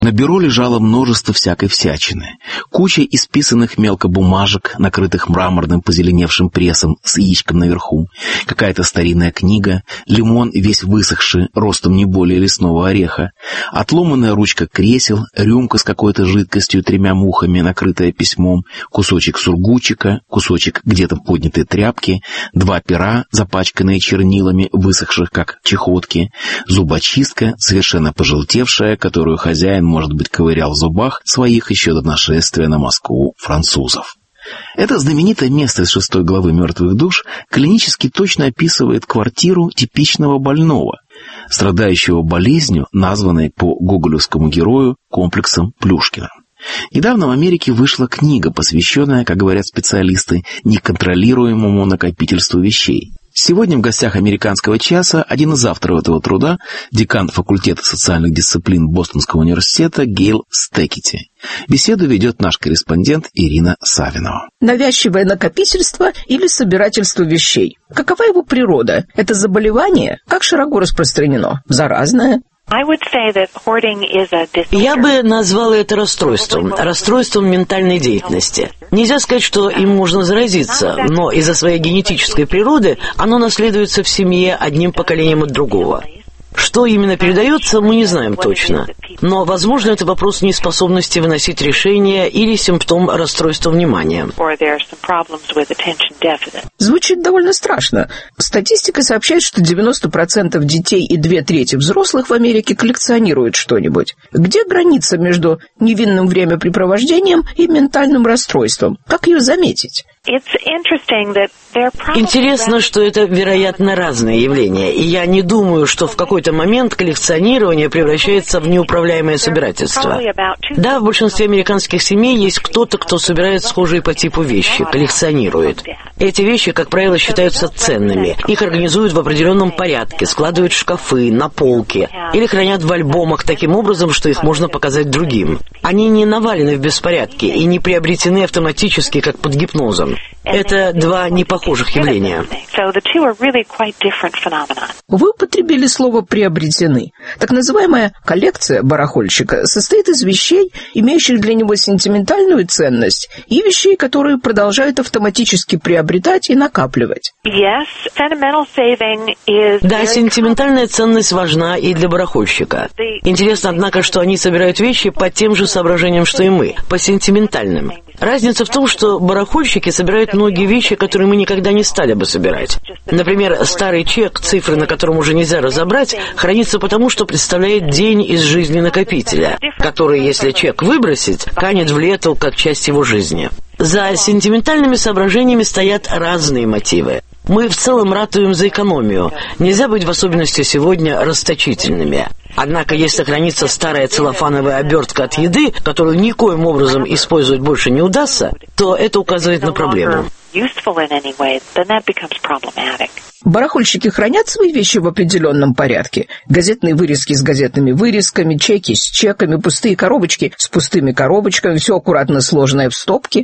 На бюро лежало множество всякой всячины. Куча исписанных мелко бумажек, накрытых мраморным позеленевшим прессом с яичком наверху, какая-то старинная книга, лимон весь высохший, ростом не более лесного ореха, отломанная ручка кресел, рюмка с какой-то жидкостью, 3 мухами, накрытая письмом, кусочек сургучика, кусочек где-то поднятой тряпки, 2 пера, запачканные чернилами, высохших как чехотки, зубочистка, совершенно пожелтевшая, которую хозяин, может быть, ковырял в зубах своих еще до нашествия на Москву французов. Это знаменитое место из 6 главы «Мертвых душ» клинически точно описывает квартиру типичного больного, страдающего болезнью, названной по гоголевскому герою комплексом Плюшкина. Недавно в Америке вышла книга, посвященная, как говорят специалисты, неконтролируемому накопительству вещей. Сегодня в гостях «Американского часа» один из авторов этого труда, декан факультета социальных дисциплин Бостонского университета Гейл Стекетти. Беседу ведет наш корреспондент Ирина Савинова. Навязчивое накопительство или собирательство вещей. Какова его природа? Это заболевание? Как широко распространено? Заразное? Я бы назвала это расстройством ментальной деятельности. Нельзя сказать, что им можно заразиться, но из-за своей генетической природы оно наследуется в семье одним поколением от другого. Что именно передается, мы не знаем точно. Но, возможно, это вопрос неспособности выносить решения или симптом расстройства внимания. Звучит довольно страшно. Статистика сообщает, что 90% детей и 2/3 взрослых в Америке коллекционируют что-нибудь. Где граница между невинным времяпрепровождением и ментальным расстройством? Как ее заметить? Интересно, что это, вероятно, разные явления, и я не думаю, что в какой-то момент коллекционирование превращается в неуправляемое собирательство. Да, в большинстве американских семей есть кто-то, кто собирает схожие по типу вещи, коллекционирует. Эти вещи, как правило, считаются ценными. Их организуют в определенном порядке, складывают в шкафы, на полки или хранят в альбомах таким образом, что их можно показать другим. Они не навалены в беспорядке и не приобретены автоматически, как под гипнозом. Это 2 непохожих явления. Вы употребили слово «приобретены». Так называемая коллекция барахольщика состоит из вещей, имеющих для него сентиментальную ценность, и вещей, которые продолжают автоматически приобретать и накапливать. Да, сентиментальная ценность важна и для барахольщика. Интересно, однако, что они собирают вещи по тем же соображениям, что и мы, по сентиментальным. Разница в том, что барахольщики собирают многие вещи, которые мы никогда не стали бы собирать. Например, старый чек, цифры на котором уже нельзя разобрать, хранится потому, что представляет день из жизни накопителя, который, если чек выбросить, канет в лету как часть его жизни. За сентиментальными соображениями стоят разные мотивы. Мы в целом ратуем за экономию. Нельзя быть, в особенности сегодня, расточительными. Однако, если хранится старая целлофановая обертка от еды, которую никоим образом использовать больше не удастся, то это указывает на проблему. Барахольщики хранят свои вещи в определенном порядке. Газетные вырезки с газетными вырезками, чеки с чеками, пустые коробочки с пустыми коробочками, все аккуратно сложенное в стопки.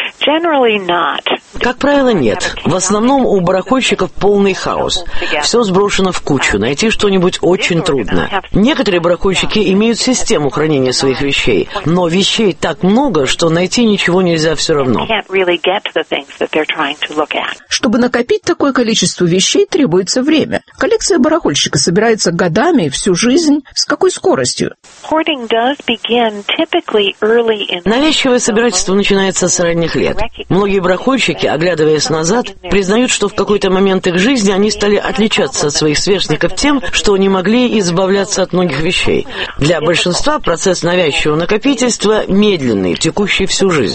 Как правило, нет. В основном у барахольщиков полный хаос. Все сброшено в кучу, найти что-нибудь очень трудно. Некоторые барахольщики имеют систему хранения своих вещей, но вещей так много, что найти ничего нельзя все равно. Чтобы накопить такое количество вещей, требуется время. Коллекция барахольщика собирается годами, всю жизнь. С какой скоростью? Навязчивое собирательство начинается с ранних лет. Многие барахольщики, оглядываясь назад, признают, что в какой-то момент их жизни они стали отличаться от своих сверстников тем, что не могли избавляться от многих вещей. Для большинства процесс навязчивого накопительства медленный, текущий всю жизнь.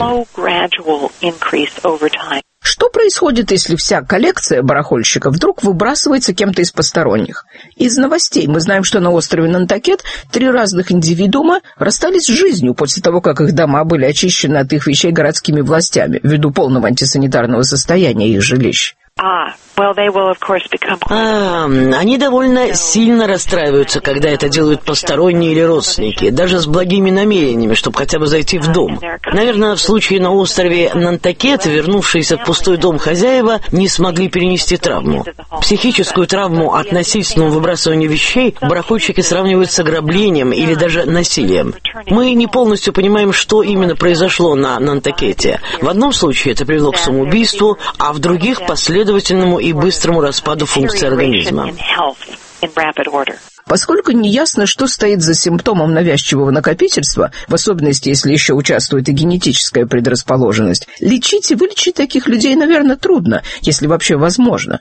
Что происходит, если вся коллекция барахольщика вдруг выбрасывается кем-то из посторонних? Из новостей мы знаем, что на острове Нантакет 3 разных индивидуума расстались с жизнью после того, как их дома были очищены от их вещей городскими властями ввиду полного антисанитарного состояния их жилищ. Они довольно сильно расстраиваются, когда это делают посторонние или родственники, даже с благими намерениями, чтобы хотя бы зайти в дом. Наверное, в случае на острове Нантакет вернувшиеся в пустой дом хозяева не смогли перенести травму. Психическую травму от насильственного выбрасывания вещей барахольщики сравнивают с ограблением или даже насилием. Мы не полностью понимаем, что именно произошло на Нантакете. В одном случае это привело к самоубийству, а в других – последовательному и быстрому распаду функций организма. Поскольку неясно, что стоит за симптомом навязчивого накопительства, в особенности, если еще участвует и генетическая предрасположенность, лечить и вылечить таких людей, наверное, трудно, если вообще возможно.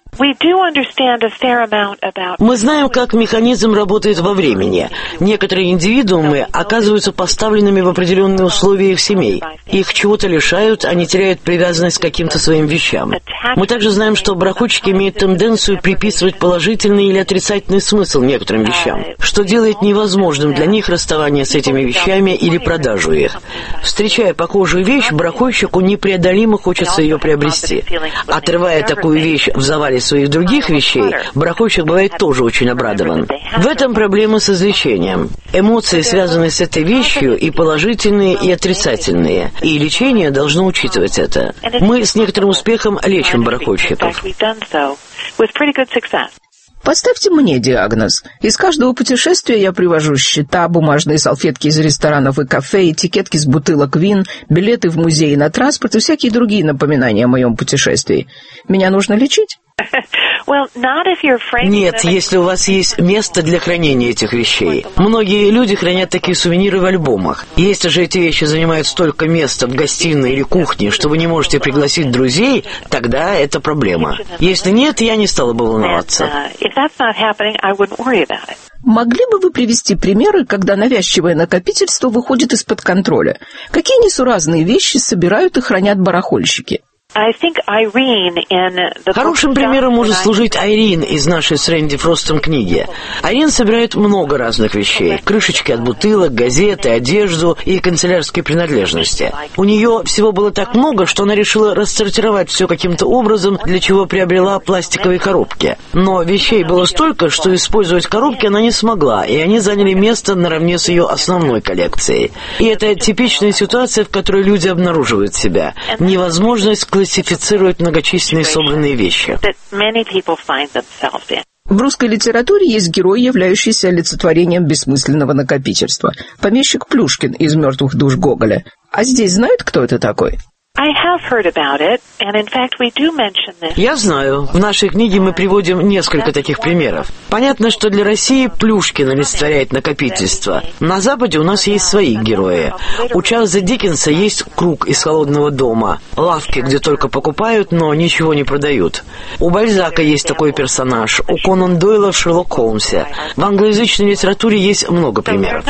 Мы знаем, как механизм работает во времени. Некоторые индивидуумы оказываются поставленными в определенные условия их семей. Их чего-то лишают, они теряют привязанность к каким-то своим вещам. Мы также знаем, что барахольщики имеют тенденцию приписывать положительный или отрицательный смысл некоторым вещам, что делает невозможным для них расставание с этими вещами или продажу их. Встречая похожую вещь, барахольщику непреодолимо хочется ее приобрести. Отрывая такую вещь в завале своих других вещей, барахольщик бывает тоже очень обрадован. В этом проблема с излечением. Эмоции, связанные с этой вещью, и положительные, и отрицательные. И лечение должно учитывать это. Мы с некоторым успехом лечим барахольщиков. Поставьте мне диагноз. Из каждого путешествия я привожу счета, бумажные салфетки из ресторанов и кафе, этикетки с бутылок вин, билеты в музей на транспорт и всякие другие напоминания о моем путешествии. Меня нужно лечить? Нет, если у вас есть место для хранения этих вещей. Многие люди хранят такие сувениры в альбомах. Если же эти вещи занимают столько места в гостиной или кухне, что вы не можете пригласить друзей, тогда это проблема. Если нет, я не стала бы волноваться. Могли бы вы привести примеры, когда навязчивое накопительство выходит из-под контроля? Какие несуразные вещи собирают и хранят барахольщики? Хорошим примером может служить Айрин из нашей с Рэнди Фростом книги. Айрин собирает много разных вещей. Крышечки от бутылок, газеты, одежду и канцелярские принадлежности. У нее всего было так много, что она решила рассортировать все каким-то образом, для чего приобрела пластиковые коробки. Но вещей было столько, что использовать коробки она не смогла, и они заняли место наравне с ее основной коллекцией. И это типичная ситуация, в которой люди обнаруживают себя. Невозможность классифицировать многочисленные собранные вещи. В русской литературе есть герой, являющийся олицетворением бессмысленного накопительства. Помещик Плюшкин из «Мертвых душ» Гоголя. А здесь знают, кто это такой? Я знаю. В нашей книге мы приводим несколько таких примеров. Понятно, что для России Плюшкин олицетворяет накопительство. На Западе у нас есть свои герои. У Чарльза Диккенса есть круг из «Холодного дома», лавки, где только покупают, но ничего не продают. У Бальзака есть такой персонаж, у Конан Дойла в «Шерлок Холмсе». В англоязычной литературе есть много примеров.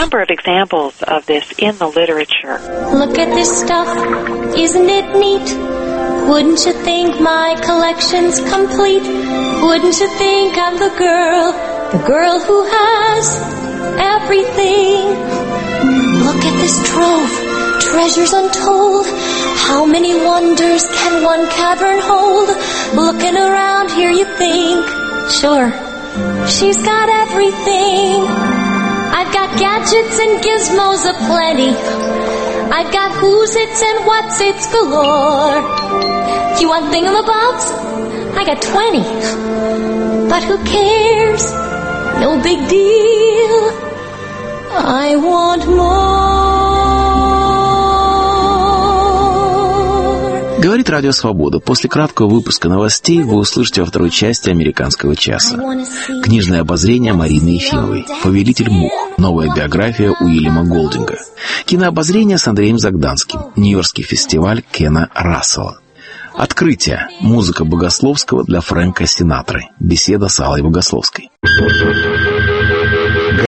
It neat? Wouldn't you think my collection's complete? Wouldn't you think I'm the girl who has everything? Look at this trove, treasures untold. How many wonders can one cavern hold? Looking around here you think, sure, she's got everything. I've got gadgets and gizmos aplenty. I've got who's its and what's its galore. Do you want thingamabobs? I got 20. But who cares? No big deal. I want more. Говорит Радио Свобода. После краткого выпуска новостей вы услышите во второй части «Американского часа». Книжное обозрение Марины Ефимовой. «Повелитель мух». Новая биография Уильяма Голдинга. Кинообозрение с Андреем Загданским. Нью-Йоркский фестиваль Кена Рассела. Открытие. Музыка Богословского для Фрэнка Синатры. Беседа с Аллой Богословской.